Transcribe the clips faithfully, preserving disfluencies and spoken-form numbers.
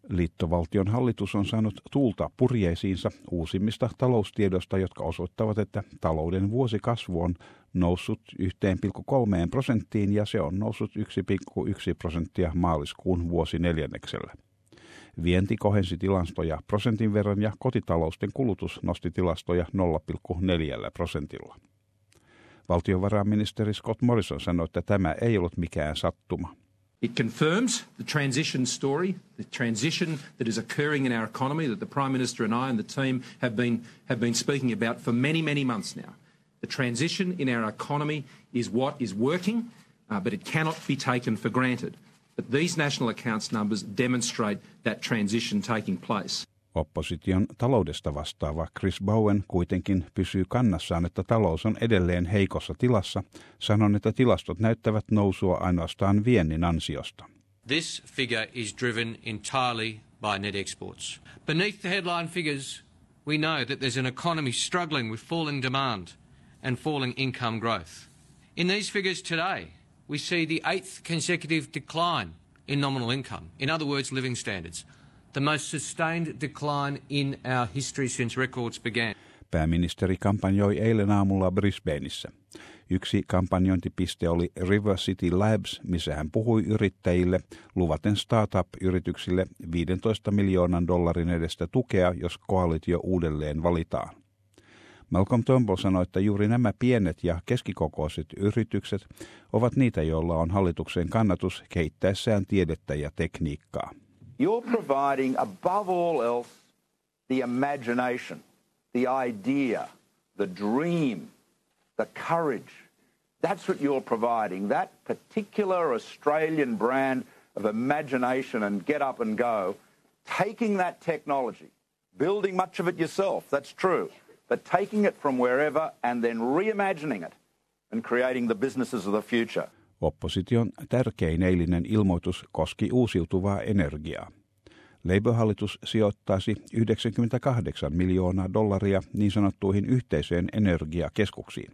Liittovaltion hallitus on saanut tuulta purjeisiinsa uusimmista taloustiedoista, jotka osoittavat, että talouden vuosikasvu on noussut yksi pilkku kolme prosenttiin ja se on noussut yksi pilkku yksi prosenttia maaliskuun vuosineljänneksellä. Vienti kohensi tilastoja prosentin verran ja kotitalousten kulutus nosti tilastoja nolla pilkku neljä prosentilla. Valtiovarainministeri Scott Morrison sanoi, että tämä ei ollut mikään sattuma. It confirms the transition story, the transition that is occurring in our economy that the Prime Minister and I and the team have been, have been speaking about for many, many months now. The transition in our economy is what is working, uh, but it cannot be taken for granted. But these national accounts numbers demonstrate that transition taking place. Opposition taloudesta vastaava Chris Bowen kuitenkin pysyy kannassaan, että talous on edelleen heikossa tilassa. Sanon, että tilastot näyttävät nousua ainoastaan viennin ansiosta. This figure is driven entirely by net exports. Beneath the headline figures, we know that there's an economy struggling with falling demand and falling income growth. In these figures today, we see the eighth consecutive decline in nominal income. In other words, living standards. The most sustained decline in our history since records began. Pääministeri kampanjoi eilen aamulla Brisbaneissa. Yksi kampanjointipiste oli River City Labs, missä hän puhui yrittäjille, luvaten startup-yrityksille viisitoista miljoonan dollarin edestä tukea, jos koalitio uudelleen valitaan. Malcolm Turnbull sanoi, että juuri nämä pienet ja keskikokoiset yritykset ovat niitä, joilla on hallituksen kannatus kehittäessään tiedettä ja tekniikkaa. You're providing, above all else, the imagination, the idea, the dream, the courage. That's what you're providing, that particular Australian brand of imagination and get up and go, taking that technology, building much of it yourself, that's true, but taking it from wherever and then reimagining it and creating the businesses of the future. Opposition tärkein eilinen ilmoitus koski uusiutuvaa energiaa. Labour-hallitus sijoittaisi yhdeksänkymmentäkahdeksan miljoonaa dollaria niin sanottuihin yhteisöjen energiakeskuksiin.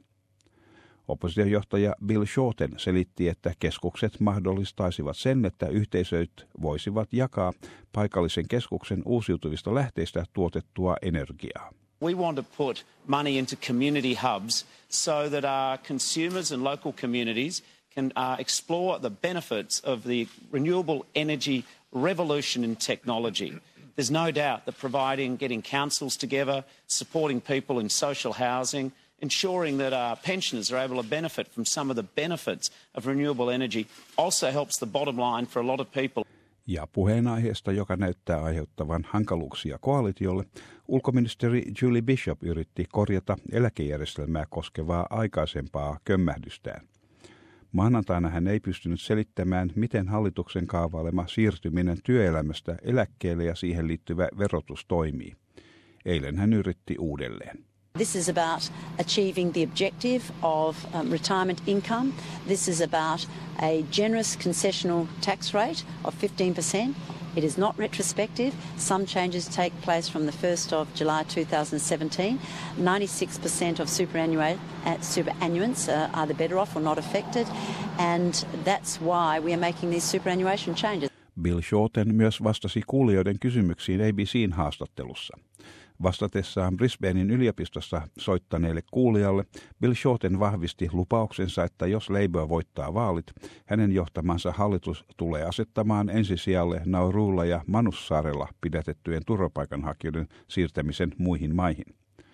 Oppositiojohtaja Bill Shorten selitti, että keskukset mahdollistaisivat sen, että yhteisöt voisivat jakaa paikallisen keskuksen uusiutuvista lähteistä tuotettua energiaa. We want to put money into community hubs so that our consumers and local communities can uh, explore the benefits of the renewable energy revolution in technology. There's no doubt that providing, getting councils together, supporting people in social housing, ensuring that our pensioners are able to benefit from some of the benefits of renewable energy also helps the bottom line for a lot of people. Ja puheenaiheesta, joka näyttää aiheuttavan hankaluuksia koalitiolle, ulkoministeri Julie Bishop yritti korjata eläkejärjestelmää koskevaa aikaisempaa kömmähdystään. Maanantaina hän ei pystynyt selittämään, miten hallituksen kaavailema siirtyminen työelämästä eläkkeelle ja siihen liittyvä verotus toimii. Eilen hän yritti uudelleen. This is about achieving the objective of um, retirement income. This is about a generous concessional tax rate of fifteen percent. It is not retrospective. Some changes take place from the first of July two thousand seventeen. ninety-six percent of superannuate, uh, superannuants uh, are the better off or not affected. And that's why we are making these superannuation changes. Bill Shorten myös vastasi kuulijoiden kysymyksiin A B C:n haastattelussa. Vastatessaan Brisbanein yliopistossa soittaneelle kuulijalle Bill Shorten vahvisti lupauksensa, että jos Labour voittaa vaalit, hänen johtamansa hallitus tulee asettamaan ensisijalle Naurulla ja Manussaarella pidätettyjen turvapaikanhakijoiden siirtämisen muihin maihin.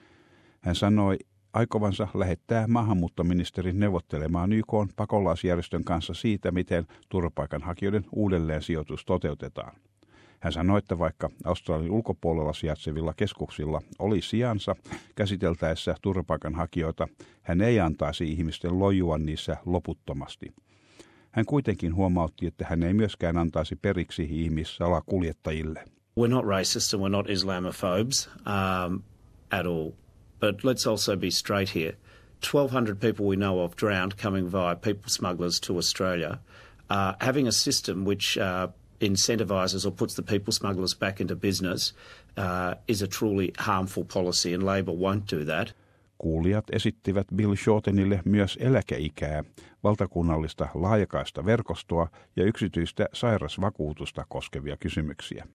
Hän sanoi aikovansa lähettää maahanmuuttoministerin neuvottelemaan Y K:n pakolaisjärjestön kanssa siitä, miten turvapaikanhakijoiden uudelleen sijoitus toteutetaan. Hän sanoi, että vaikka Australian ulkopuolella sijaitsevilla keskuksilla oli sijansa käsiteltäessä turvapaikanhakijoita, hän ei antaisi ihmisten lojua niissä loputtomasti. Hän kuitenkin huomautti, että hän ei myöskään antaisi periksi ihmissalakuljettajille. We're not racist and we're not Islamophobes um, at all. But let's also be straight here. twelve hundred people we know of drowned coming via people smugglers to Australia. Uh, having a system which uh, incentivises or puts the people smugglers back into business uh, is a truly harmful policy, and Labor won't do that. Kuulijat esittivät Bill Shortenille myös eläkeikää, valtakunnallista laajakaista verkostoa ja yksityistä sairasvakuutusta koskevia kysymyksiä.